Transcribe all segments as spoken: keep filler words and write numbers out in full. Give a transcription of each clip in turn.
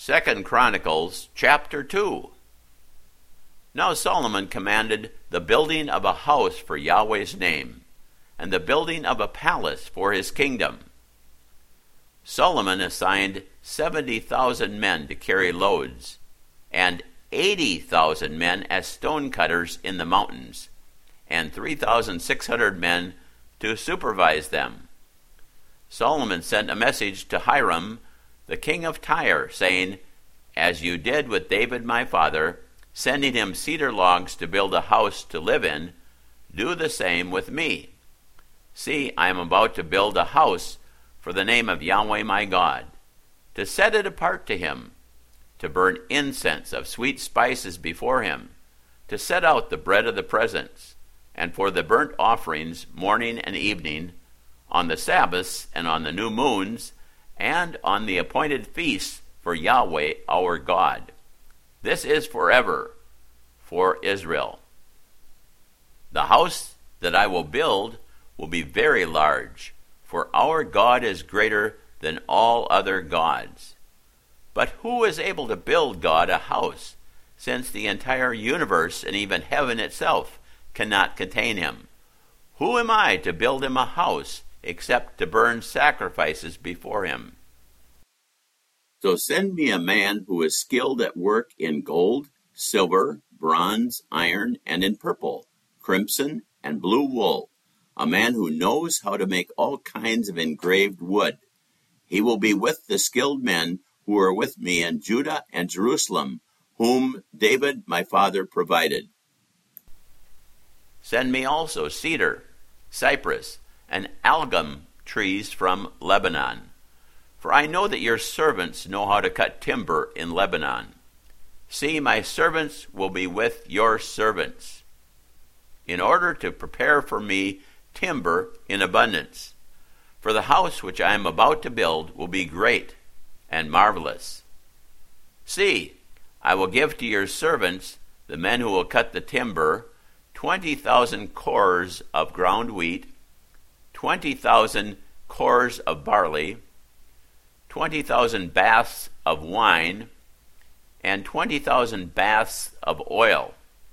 Second Chronicles chapter two. Now Solomon commanded the building of a house for Yahweh's name, and the building of a palace for his kingdom. Solomon assigned seventy thousand men to carry loads, and eighty thousand men as stonecutters in the mountains, and three thousand six hundred men to supervise them. Solomon sent a message to Hiram, the king of Tyre, saying, "As you did with David my father, sending him cedar logs to build a house to live in, do the same with me. See, I am about to build a house for the name of Yahweh my God, to set it apart to him, to burn incense of sweet spices before him, to set out the bread of the presence, and for the burnt offerings morning and evening, on the Sabbaths and on the new moons, and on the appointed feasts for Yahweh our God. This is forever for Israel. The house that I will build will be very large, for our God is greater than all other gods. But who is able to build God a house, since the entire universe and even heaven itself cannot contain him? Who am I to build him a house, except to burn sacrifices before him? So send me a man who is skilled at work in gold, silver, bronze, iron, and in purple, crimson, and blue wool, a man who knows how to make all kinds of engraved wood. He will be with the skilled men who are with me in Judah and Jerusalem, whom David my father provided. Send me also cedar, cypress, and algum trees from Lebanon. For I know that your servants know how to cut timber in Lebanon. See, my servants will be with your servants, in order to prepare for me timber in abundance. For the house which I am about to build will be great and marvelous. See, I will give to your servants, the men who will cut the timber, twenty thousand cores of ground wheat, twenty thousand cores of barley, twenty thousand baths of wine, and twenty thousand baths of oil."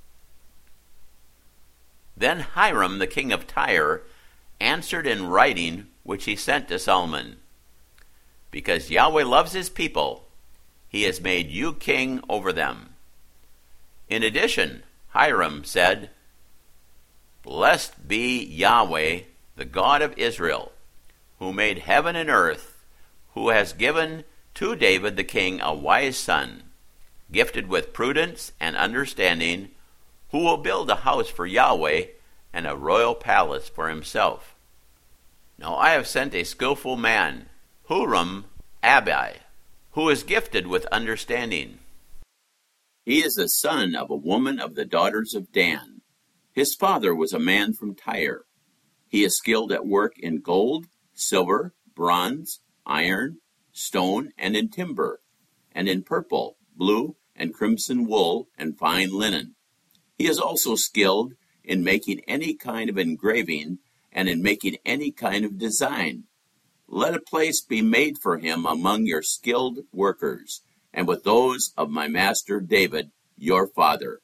Then Hiram the king of Tyre answered in writing, which he sent to Solomon, "Because Yahweh loves his people, he has made you king over them." In addition, Hiram said, "Blessed be Yahweh, the God of Israel, who made heaven and earth, who has given to David the king a wise son, gifted with prudence and understanding, who will build a house for Yahweh and a royal palace for himself. Now I have sent a skillful man, Huram Abi, who is gifted with understanding. He is the son of a woman of the daughters of Dan. His father was a man from Tyre. He is skilled at work in gold, silver, bronze, iron, stone, and in timber, and in purple, blue, and crimson wool, and fine linen. He is also skilled in making any kind of engraving and in making any kind of design. Let a place be made for him among your skilled workers, and with those of my master David, your father."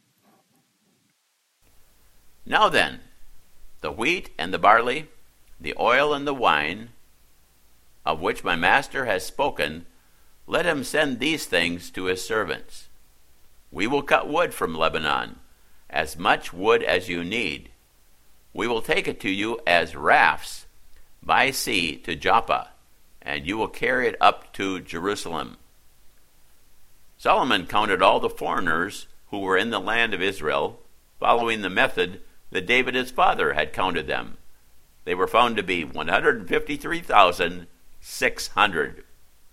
Now then, the wheat and the barley, the oil and the wine, of which my master has spoken, let him send these things to his servants. We will cut wood from Lebanon, as much wood as you need. We will take it to you as rafts by sea to Joppa, and you will carry it up to Jerusalem. Solomon counted all the foreigners who were in the land of Israel, following the method that David his father had counted them. They were found to be one hundred fifty-three thousand six hundred.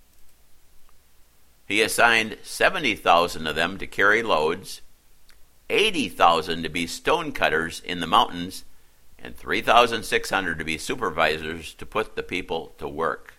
He assigned seventy thousand of them to carry loads, eighty thousand to be stonecutters in the mountains, and three thousand six hundred to be supervisors to put the people to work.